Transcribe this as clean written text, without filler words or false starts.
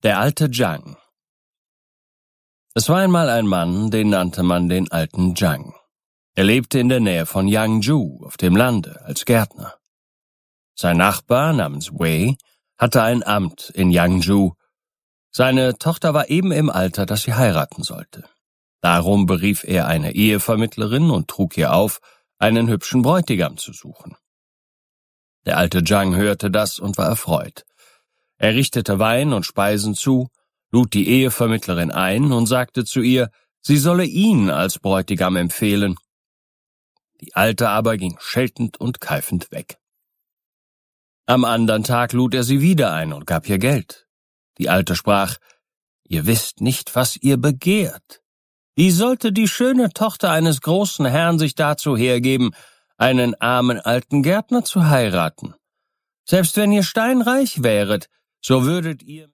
Der alte Zhang. Es war einmal ein Mann, den nannte man den alten Zhang. Er lebte in der Nähe von Yangzhou auf dem Lande als Gärtner. Sein Nachbar namens Wei hatte ein Amt in Yangzhou. Seine Tochter war eben im Alter, dass sie heiraten sollte. Darum berief er eine Ehevermittlerin und trug ihr auf, einen hübschen Bräutigam zu suchen. Der alte Zhang hörte das und war erfreut. Er richtete Wein und Speisen zu, lud die Ehevermittlerin ein und sagte zu ihr, sie solle ihn als Bräutigam empfehlen. Die Alte aber ging scheltend und keifend weg. Am andern Tag lud er sie wieder ein und gab ihr Geld. Die Alte sprach, »Ihr wisst nicht, was ihr begehrt. Wie sollte die schöne Tochter eines großen Herrn sich dazu hergeben, einen armen alten Gärtner zu heiraten? Selbst wenn ihr steinreich wäret, so würdet ihr